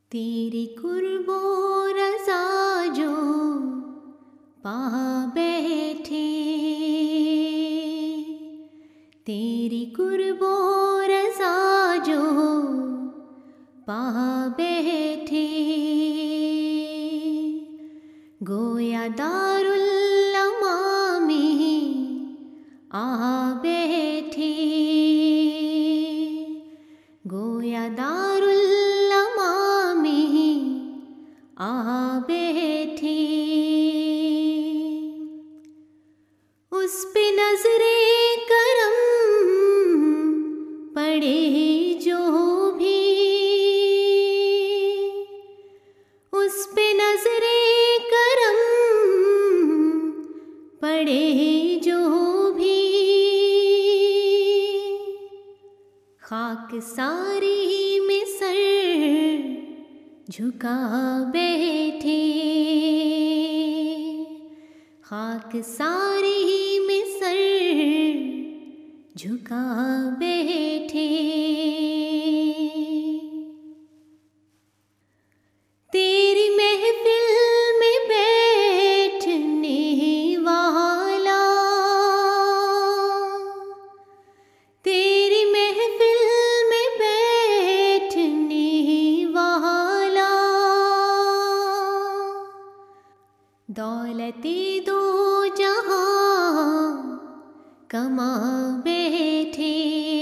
तेरी कुर्बो रज़ा जो पा बैठे, तेरी कुर्बो रज़ा जो पा बैठे, गोया दारुल अमां में आ बैठे, गोया दारुल अमां में आ बैठे। उस पे नजरे करम पड़े जो भी, उस पे नजरे करम पड़े जो भी, खाक सारी में सर झुका बैठे, खाक सारी में सर झुका बैठे। तेरी महफिल में बैठने वाला, तेरी महफिल में बैठने वाला, दौलते दो जहां कमा बैठे,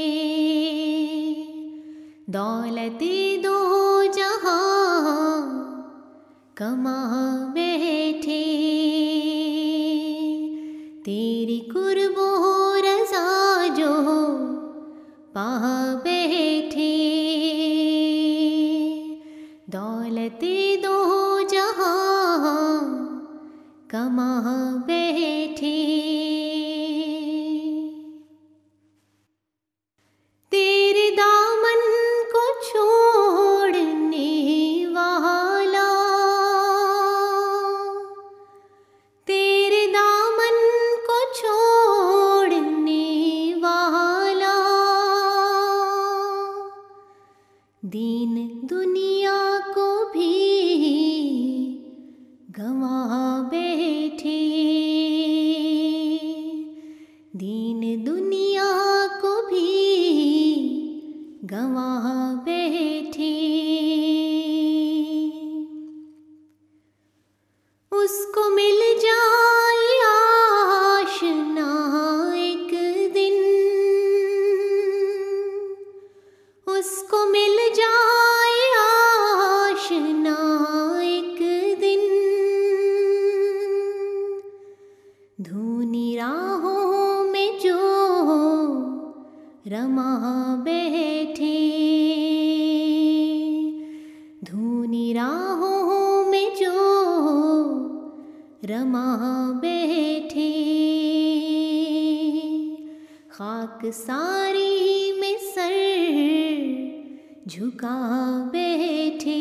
दौलते दो जहां कमा बैठे, तेरी कुर्बो रज़ा जो पा बैठे, दौलते दो जहां कमा बैठे। तेरे दामन को छोड़ने वाला, तेरे दामन को छोड़ने वाला, दीन दुनिया को भी गंवा बैठे, दीन दुनिया को भी गंवा बैठे। उसको मिल जाए आशना एक दिन, उसको मिल जाए आशना एक दिन, धूनी राहों में जो रमा बैठे, धूनी राहों में जो रमा बैठे, खाक सारी में सर झुका बैठे।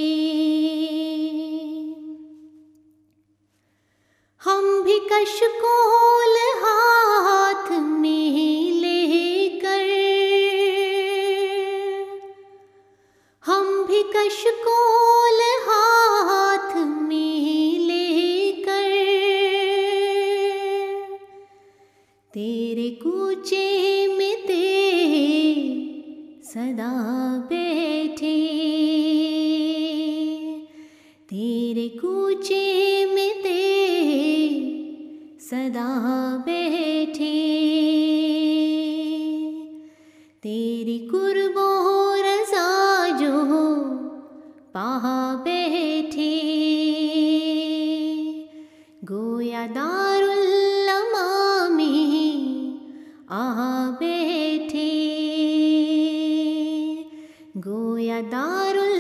हम भी कशकोल हाथ में लेकर, हम भी कशकोल हाथ में लेकर, तेरे कूचे में ते सदा बैठे, तेरे कूचे में ते सदा बैठे, तेरी कुर्बो रज़ा जो पा बैठे, गोया दारुल अमां में आ बैठे, गोया दारुल